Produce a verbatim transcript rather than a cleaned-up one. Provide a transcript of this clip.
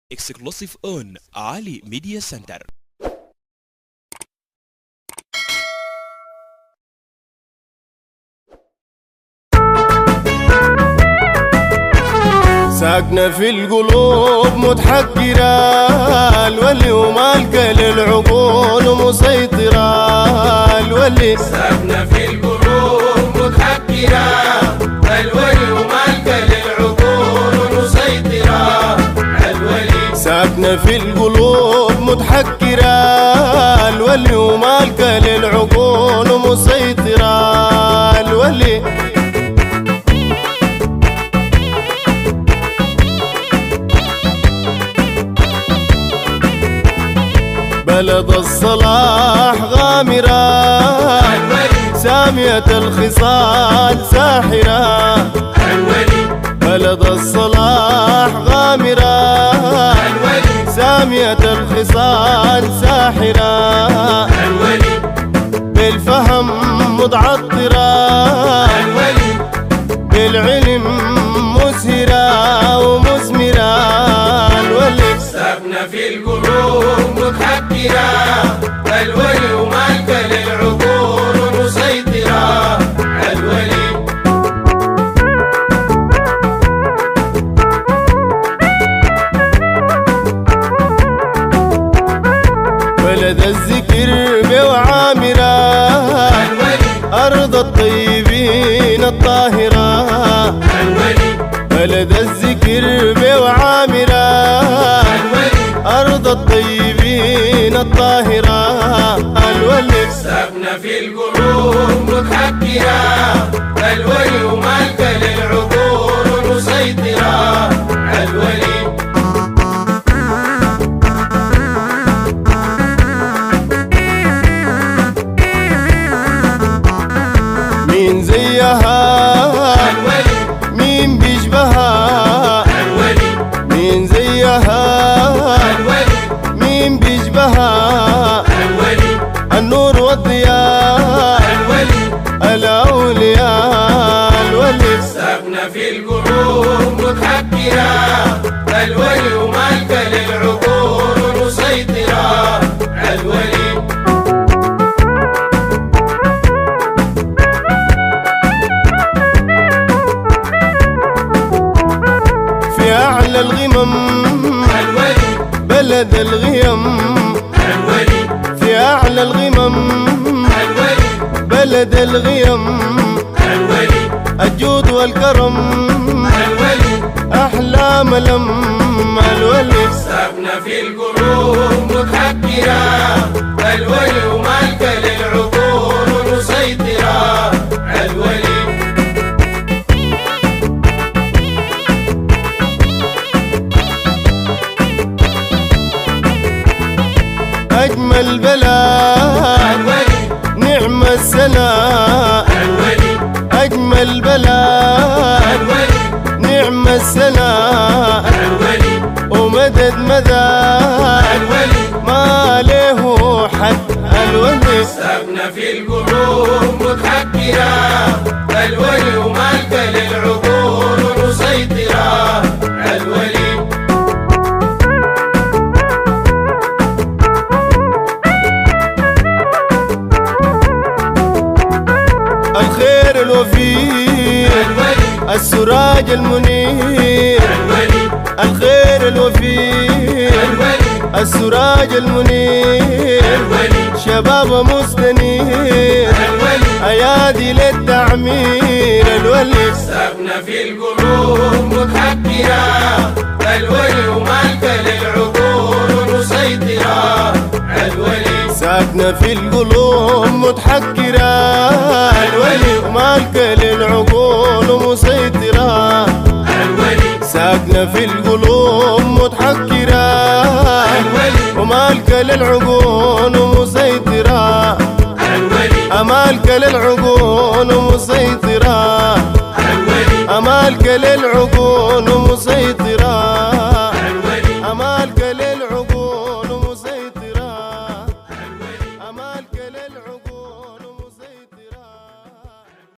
Exclusive on Ali Media Center. ساكنة في القلوب متحكرة، الولي ومالك للعقول مسيطرة. الولي ساكنة في القلوب متحكرة، الولي ومالك للعقول مسيطرة. الولي ساكنة في القلوب متحكرة، الولي ومالك للعقول مسيطرة. الولي بلد الصلاح غامرة، سامية الخصال ساحرة. بلد الصلاح غامرة، سامية الخصال ساحرة. بالفهم متعطرة، بالعلم مسهرة ومثمرة. الولي ساكنة في القلوب متحكرة، الولي ومالك للعقول مسيطرة. الولي بلد الذكر بوعامرة، أرض الطيبين الطاهرة. بلد الذكر بوعامرة، أرض الطيبين الطاهرة. الولي ساكنة في القلوب متحكرة، الولي ومالك للعقول مسيطرة. الولي مين زيها، مين بيشبهها. مين زيها، مين بيشبهها. النور والضياء، الأولياء. الولي ساكنة في القلوب متحكرة، الولي ومالك للعقول مسيطرة. الولي في أعلى الغمم، بلد الغيم. في أعلى الغمم، بلد الغيم. الجود والكرم، أحلام لم. الولي ساكنة في القلوب متحكرة، الولي ومالك للعقول مسيطرة. الولي أجمل بلد، نعم السناء. أجمل بلد، نعم السناء. ومدد مدى ما له حد. الولي ساكنة في القلوب متحكرة، الولي ومالك للعقول مسيطرة. الولي الخير الوفي، السراج المنير. الخير الوفي، السراج المنير. شباب مستنير، أيادي للتعمير. الولي ساكنة في القلوب متحكرة، الولي ومالك للعقول مسيطرة. الولي ساكنة في القلوب متحكرة، الولي ومالك للعقول مسيطرة. الولي ساكنة في القلوب متحكرة، ومالك للعقول مسيطرة. أمالك للعقول مسيطرة، أمالك للعقول